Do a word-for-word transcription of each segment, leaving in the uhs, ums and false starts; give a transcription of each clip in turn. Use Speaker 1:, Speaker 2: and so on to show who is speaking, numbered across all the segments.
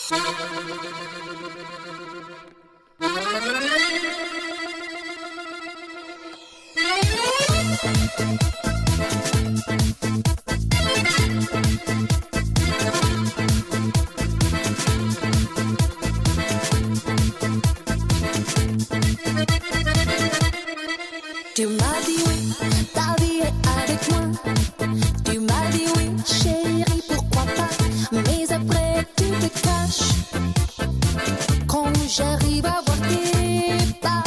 Speaker 1: Tu m'as dit oui, ta vie est avec moi. Tu m'as dit oui, chérie, pourquoi pas. Mais après tu te caches quand j'arrive à voir tes pas.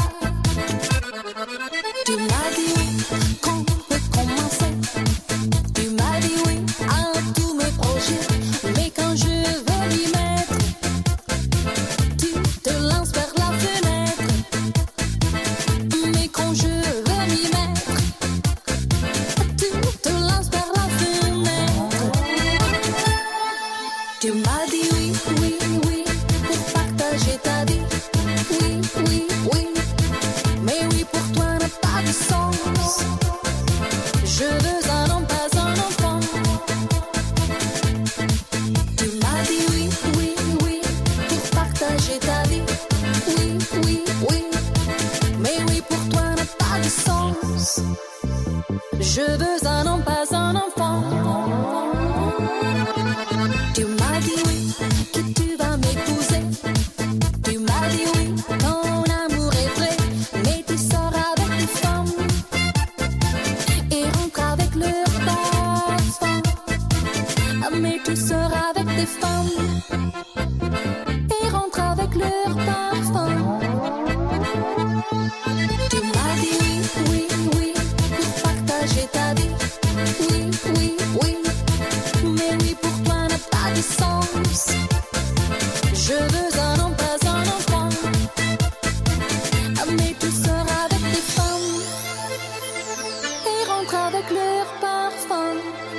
Speaker 1: Tu m'as dit oui, quand on peut commencer. Tu m'as dit oui à tous mes projets. Mais quand je veux m'y mettre, tu te lances vers la fenêtre. Mais quand je veux m'y mettre, tu te lances vers la fenêtre. Tu m'as dit oui, oui, oui, pour partager ta vie. Oui, oui, oui, mais oui pour toi n'a pas de sens. Je veux un homme, pas un enfant. Tu m'as dit oui, oui, oui, pour partager ta vie. Oui, oui, oui, mais oui pour toi n'a pas de sens. Je veux un homme, pas un enfant. Tu m'as dit oui, que tu vas m'épouser. Tu m'as dit oui, ton amour est vrai. Mais tu sors avec des femmes et rentres avec leurs parfums. Ah, mais tu sors avec des femmes et rentres avec leurs parfums. Tu m'as dit oui, oui, oui, pour partager ta vie. Oui, oui, oui, mais oui pour toi n'a pas de sens. Je veux un homme, pas un enfant. Ah, mais tu sors avec des femmes et rentres avec leurs parfums.